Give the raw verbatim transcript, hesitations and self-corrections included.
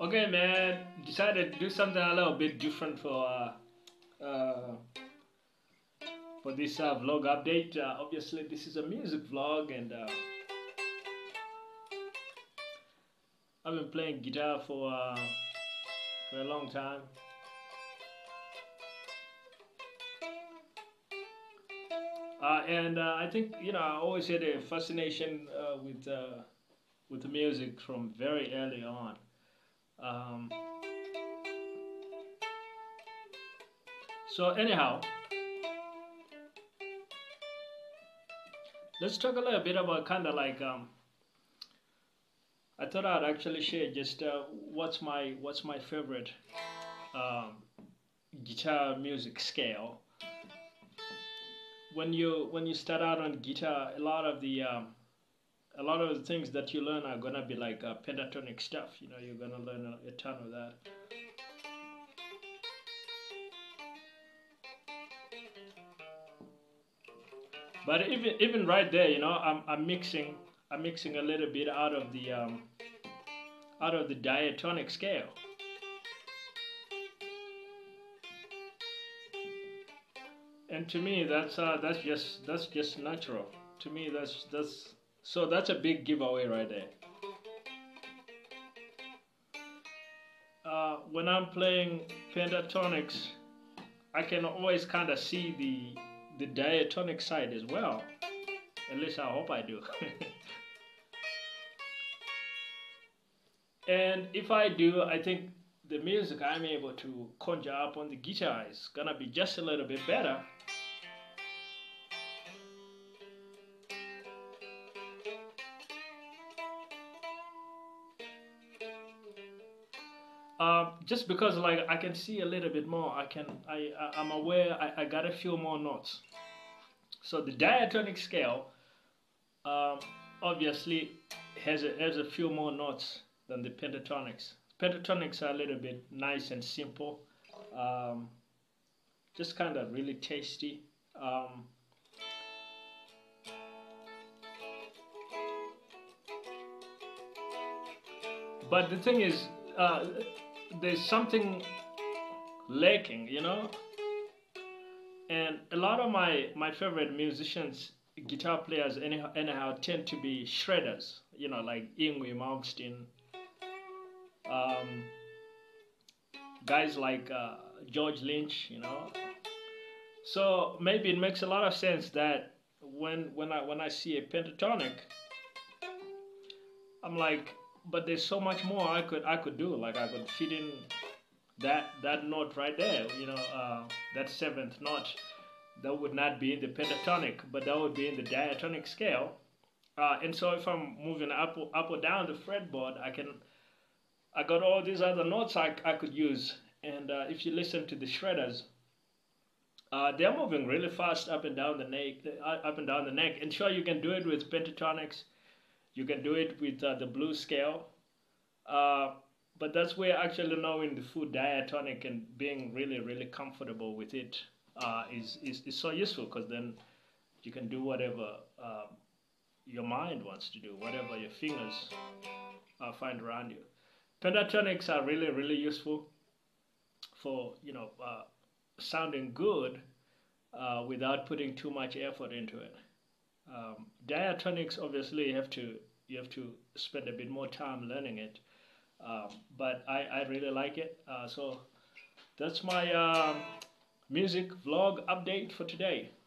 Okay, man. Decided to do something a little bit different for uh, uh, for this uh, vlog update. Uh, obviously, this is a music vlog, and uh, I've been playing guitar for uh, for a long time. Uh, and uh, I think you know I always had a fascination uh, with uh, with the music from very early on. Um, so anyhow, let's talk a little bit about kind of like um, I thought I'd actually share just uh, what's my what's my favorite um, guitar music scale. When you when you start out on guitar, a lot of the um, a lot of the things that you learn are gonna be like uh, pentatonic stuff. You know, you're gonna learn a, a ton of that. But even even right there, you know, I'm I'm mixing I'm mixing a little bit out of the um, out of the diatonic scale. And to me, that's uh, that's just that's just natural. To me, that's that's so that's a big giveaway right there. Uh, when I'm playing pentatonics, I can always kind of see the the diatonic side as well. At least I hope I do. And if I do, I think the music I'm able to conjure up on the guitar is gonna be just a little bit better. Uh, just because like I can see a little bit more, I can I, I I'm aware I, I got a few more notes. So the diatonic scale um, obviously has a, has a few more notes than the pentatonics. Pentatonics are a little bit nice and simple, um, just kind of really tasty. Um, but the thing is, uh, there's something lacking, you know. And a lot of my my favorite musicians, guitar players, anyhow, anyhow tend to be shredders. You know, like Ingwie Malmsteen, um, guys like uh, George Lynch. You know, so maybe it makes a lot of sense that when when I when I see a pentatonic, I'm like, but there's so much more I could I could do. Like I could fit in that that note right there. You know, uh, that seventh note that would not be in the pentatonic, but that would be in the diatonic scale. Uh, and so if I'm moving up or, up or down the fretboard, I can I got all these other notes I, I could use. And uh, if you listen to the shredders, uh, they're moving really fast up and down the neck, uh, up and down the neck. And sure, you can do it with pentatonics. You can do it with uh, the blues scale. Uh, but that's where actually knowing the full diatonic and being really, really comfortable with it uh, is, is, is so useful because then you can do whatever um, your mind wants to do, whatever your fingers uh, find around you. Pentatonics are really, really useful for, you know, uh, sounding good uh, without putting too much effort into it. Um, diatonics, obviously, you have to you have to spend a bit more time learning it. Um, but I, I really like it. Uh, so that's my um, music vlog update for today.